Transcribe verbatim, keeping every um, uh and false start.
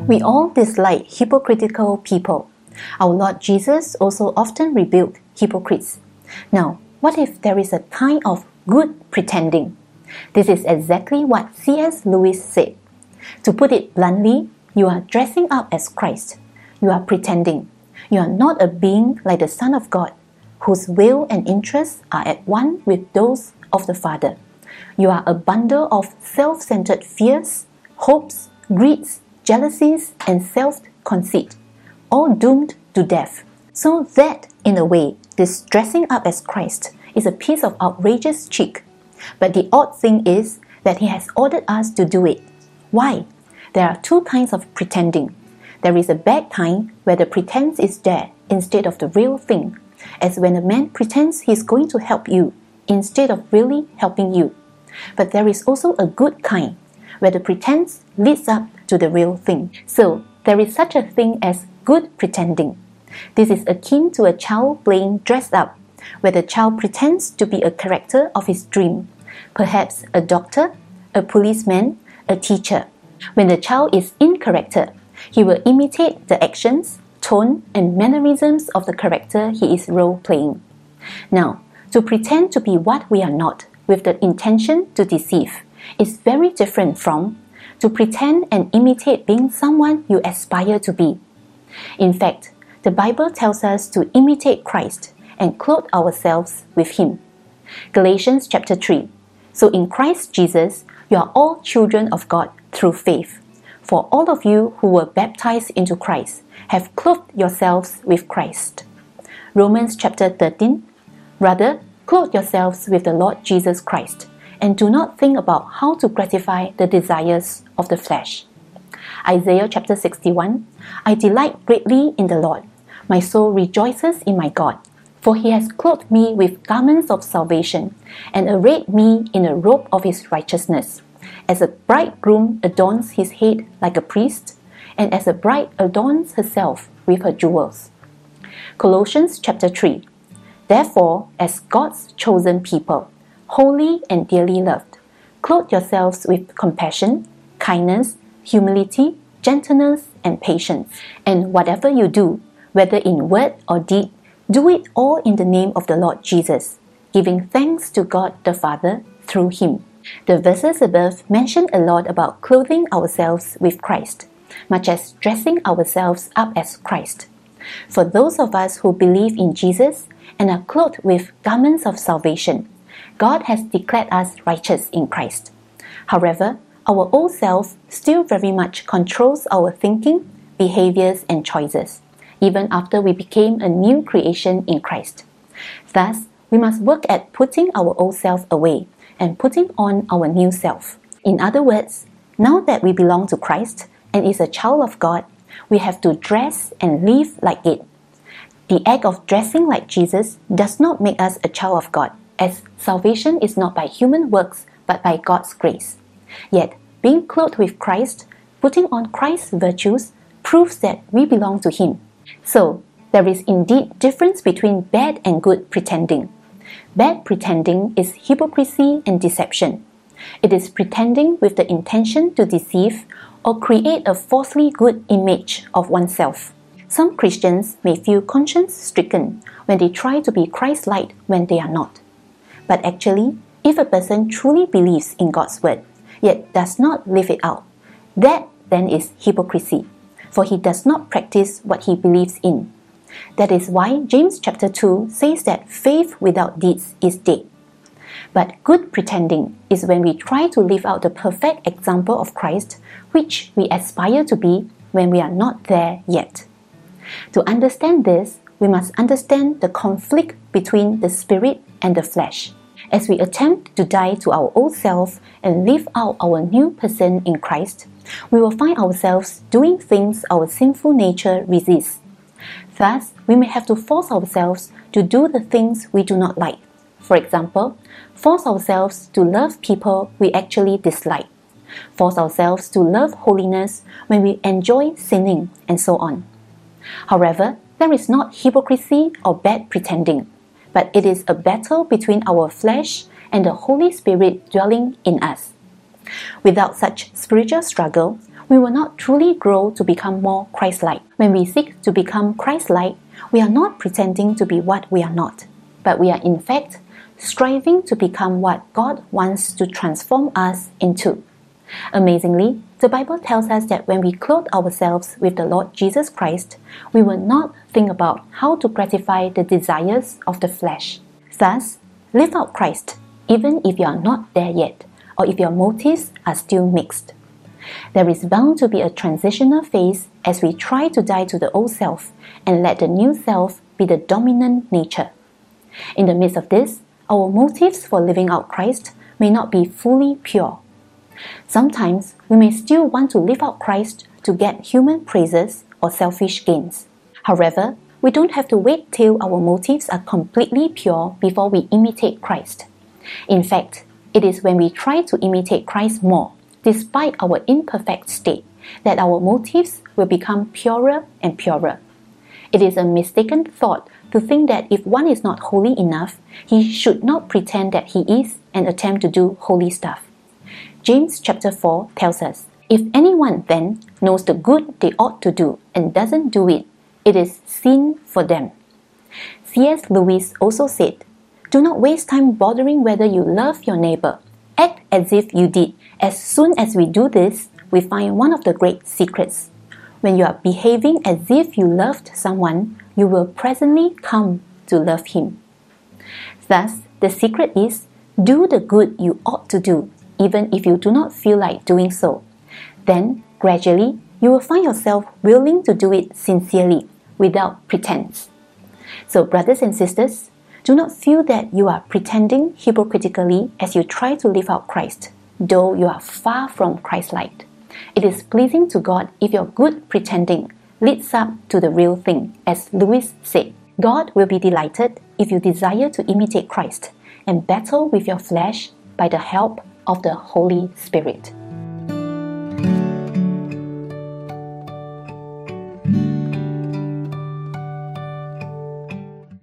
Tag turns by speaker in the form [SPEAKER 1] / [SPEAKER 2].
[SPEAKER 1] We all dislike hypocritical people. Our Lord Jesus also often rebuked hypocrites. Now, what if there is a kind of good pretending? This is exactly what C S Lewis said. To put it bluntly, you are dressing up as Christ. You are pretending. You are not a being like the Son of God, whose will and interests are at one with those of the Father. You are a bundle of self-centered fears, hopes, greeds, jealousies, and self-conceit, all doomed to death. So that, in a way, this dressing up as Christ is a piece of outrageous cheek. But the odd thing is that He has ordered us to do it. Why? There are two kinds of pretending. There is a bad kind where the pretense is there instead of the real thing, as when a man pretends he is going to help you instead of really helping you. But there is also a good kind where the pretense leads up to the real thing. So, there is such a thing as good pretending. This is akin to a child playing dressed up, where the child pretends to be a character of his dream, perhaps a doctor, a policeman, a teacher. When the child is in character, he will imitate the actions, tone, and mannerisms of the character he is role-playing. Now, to pretend to be what we are not, with the intention to deceive, is very different from to pretend and imitate being someone you aspire to be. In fact, the Bible tells us to imitate Christ and clothe ourselves with Him. Galatians chapter three. So in Christ Jesus, you are all children of God through faith. For all of you who were baptized into Christ have clothed yourselves with Christ. Romans chapter thirteen. Rather, clothe yourselves with the Lord Jesus Christ, and do not think about how to gratify the desires of the flesh. Isaiah chapter sixty-one. I delight greatly in the Lord. My soul rejoices in my God, for He has clothed me with garments of salvation, and arrayed me in a robe of His righteousness. As a bridegroom adorns his head like a priest, and as a bride adorns herself with her jewels. Colossians chapter three. Therefore, as God's chosen people, holy and dearly loved, clothe yourselves with compassion, kindness, humility, gentleness, and patience. And whatever you do, whether in word or deed, do it all in the name of the Lord Jesus, giving thanks to God the Father through Him. The verses above mention a lot about clothing ourselves with Christ, much as dressing ourselves up as Christ. For those of us who believe in Jesus and are clothed with garments of salvation, God has declared us righteous in Christ. However, our old self still very much controls our thinking, behaviors, and choices, even after we became a new creation in Christ. Thus, we must work at putting our old self away and putting on our new self. In other words, now that we belong to Christ and is a child of God, we have to dress and live like it. The act of dressing like Jesus does not make us a child of God, as salvation is not by human works but by God's grace. Yet, being clothed with Christ, putting on Christ's virtues, proves that we belong to Him. So, there is indeed difference between bad and good pretending. Bad pretending is hypocrisy and deception. It is pretending with the intention to deceive or create a falsely good image of oneself. Some Christians may feel conscience-stricken when they try to be Christ-like when they are not. But actually, if a person truly believes in God's word, yet does not live it out, that then is hypocrisy, for he does not practice what he believes in. That is why James chapter two says that faith without deeds is dead. But good pretending is when we try to live out the perfect example of Christ, which we aspire to be when we are not there yet. To understand this, we must understand the conflict between the spirit and the flesh. As we attempt to die to our old self and live out our new person in Christ, we will find ourselves doing things our sinful nature resists. Thus, we may have to force ourselves to do the things we do not like. For example, force ourselves to love people we actually dislike. Force ourselves to love holiness when we enjoy sinning, and so on. However, there is not hypocrisy or bad pretending, but it is a battle between our flesh and the Holy Spirit dwelling in us. Without such spiritual struggle, we will not truly grow to become more Christ-like. When we seek to become Christ-like, we are not pretending to be what we are not, but we are in fact striving to become what God wants to transform us into. Amazingly, the Bible tells us that when we clothe ourselves with the Lord Jesus Christ, we will not think about how to gratify the desires of the flesh. Thus, live out Christ, even if you are not there yet, or if your motives are still mixed. There is bound to be a transitional phase as we try to die to the old self and let the new self be the dominant nature. In the midst of this, our motives for living out Christ may not be fully pure. Sometimes we may still want to live out Christ to get human praises or selfish gains. However, we don't have to wait till our motives are completely pure before we imitate Christ. In fact, it is when we try to imitate Christ more, despite our imperfect state, that our motives will become purer and purer. It is a mistaken thought to think that if one is not holy enough, he should not pretend that he is and attempt to do holy stuff. James chapter four tells us, "If anyone then knows the good they ought to do and doesn't do it, it is sin for them." C S Lewis also said, "Do not waste time bothering whether you love your neighbor. Act as if you did. As soon as we do this, we find one of the great secrets. When you are behaving as if you loved someone, you will presently come to love him." Thus, the secret is, do the good you ought to do, even if you do not feel like doing so. Then, gradually, you will find yourself willing to do it sincerely, without pretense. So, brothers and sisters, do not feel that you are pretending hypocritically as you try to live out Christ, though you are far from Christ-like. It is pleasing to God if your good pretending leads up to the real thing, as Lewis said. God will be delighted if you desire to imitate Christ and battle with your flesh by the help of the Holy Spirit.